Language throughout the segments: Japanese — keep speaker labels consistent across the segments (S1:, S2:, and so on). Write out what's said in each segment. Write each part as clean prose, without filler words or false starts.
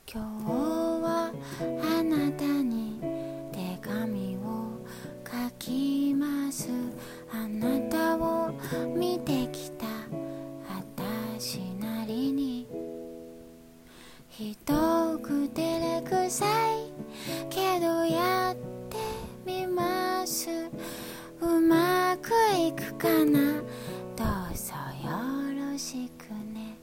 S1: 今日はあなたに手紙を書きます。あなたを見てきた私なりに、ひどく照れくさいけどやってみます。うまくいくかな、どうぞよろしくね。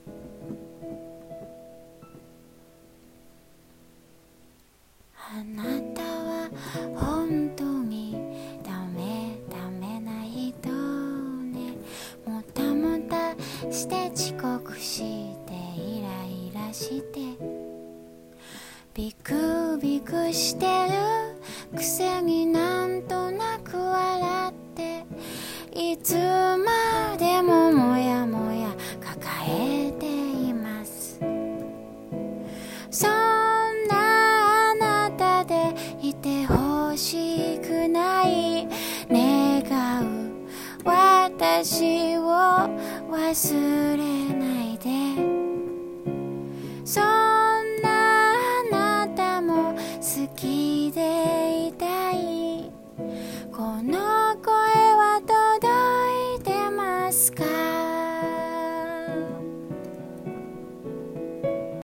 S1: あなたは本当にダメな人ね。もたもたして遅刻してイライラしてビクビクしてるくせになんとなく笑って、いつまでももやもや抱えています。そんなあなたでいてほしくない、願う私を忘れ